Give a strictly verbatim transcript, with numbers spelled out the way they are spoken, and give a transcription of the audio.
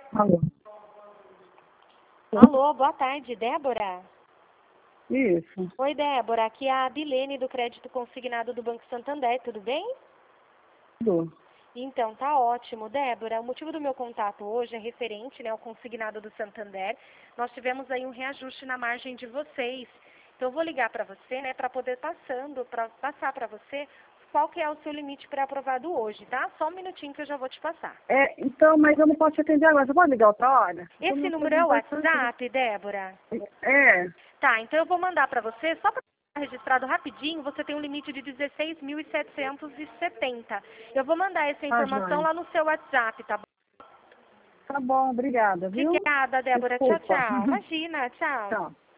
Alô? Alô, boa tarde, Débora? Isso. Oi, Débora, aqui é a Adilene do Crédito Consignado do Banco Santander, tudo bem? Tudo. Então, tá ótimo. Débora, o motivo do meu contato hoje é referente, né, ao consignado do Santander. Nós tivemos aí um reajuste na margem de vocês. Então, eu vou ligar para você, né, para poder passando, para passar para você qual que é o seu limite pré-aprovado hoje, tá? Só um minutinho que eu já vou te passar. É, então, mas eu não posso te atender agora. Você pode ligar outra hora? Eu Esse não número é o tô muito- WhatsApp, Débora? É. Tá, então eu vou mandar para você, só para ficar registrado rapidinho, você tem um limite de dezesseis mil setecentos e setenta. Eu vou mandar essa Tá, informação joia. lá no seu WhatsApp, tá bom? Tá bom, obrigada, viu? Obrigada, Débora. Tchau, Desculpa. tchau. Imagina, tchau. Tchau.